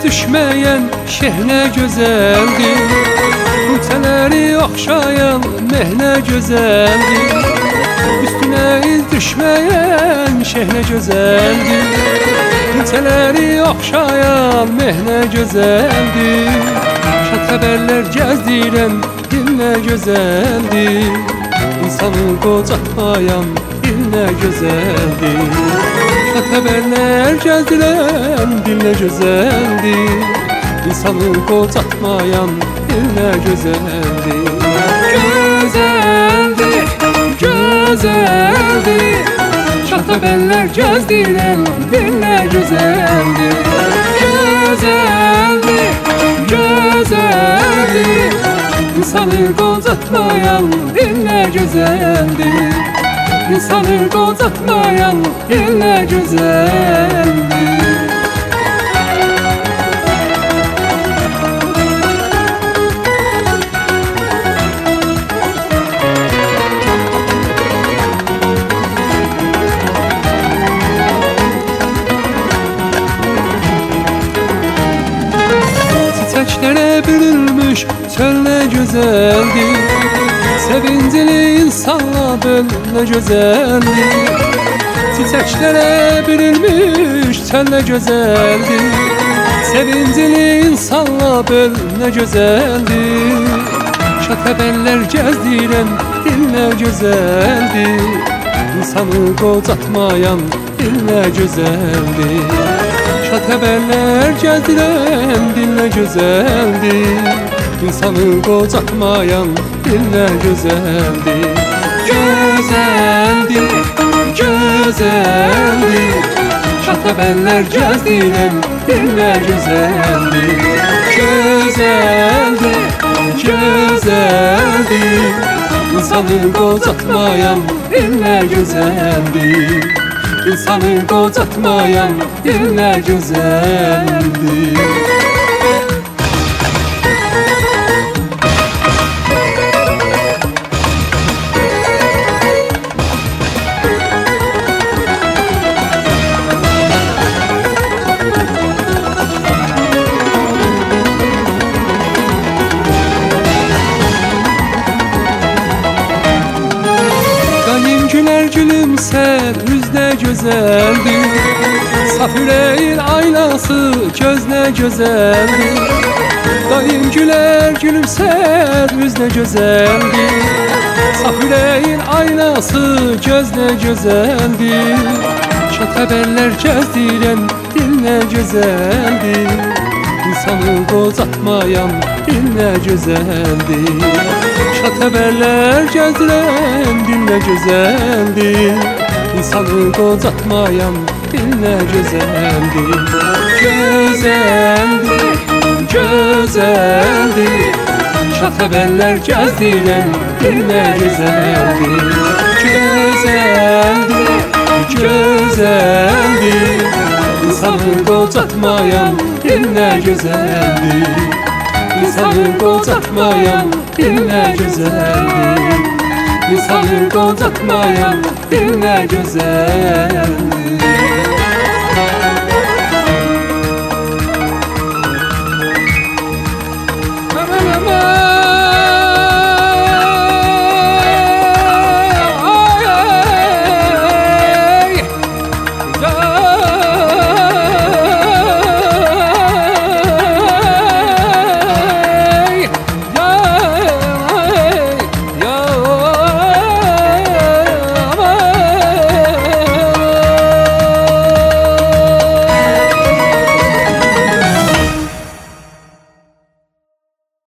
düşmeyen şehne güzeldir. Kutseleri okşayan mehne güzeldir. Üstüne iz düşmeyen şehne güzeldir. Kutseleri okşayan mehne güzeldir. Şad haberler gezdiren dinle güzeldir. İnsanı kocatmayan dinle güzeldir. Şad haberler gezdiren dinle güzeldir. İnsanı kocatmayan dinle güzeldir. Güzeldir, güzeldir. Şad haberler gezdiren dinle güzeldir. Güzeldir, güzeldir. İnsanı kocatmayan dinle güzeldir. İnsanı kocatmayan dinle güzeldir. Çiçeklere bürünmüş çöl ne güzeldir. Sevincli insanla böl ne güzeldir. Çiçeklere bürünmüş çöl ne güzeldir. Sevincli insanla böl ne güzeldir. Şad haberler gezdiren dil ne güzeldir. İnsanı kocatmayan dil ne güzeldir. Şad haberler gezdiren dil ne güzeldir. İnsanı kocatmayan dil ne güzeldir. Güzeldir, güzeldir. Şad haberler gezdiren dil ne güzeldir. Güzeldir, güzeldir. İnsanı kocatmayan dil ne güzeldir. İnsanı kocatmayan dil ne güzeldir. Güler gülümser yüzde güzeldir. Saf yüreğin aynası gözne güzeldir. Daim güler gülümser yüzde güzeldir. Saf yüreğin aynası gözne güzeldir. Şad haberler gezdiren dil ne güzeldir. İnsanı kocatmayan dil ne güzeldir. Şad haberler gezdiren dil ne güzeldir. İnsanı kocatmayan dil ne güzeldir. Güzeldir, güzeldir. Şad haberler gezdiren dil ne güzeldir. Güzeldir, güzeldir. İnsanı kocatmayan dil ne güzeldir. İnsanı kocatmayan dil ne güzeldir. İnsanı kocatmayan dil ne güzeldir.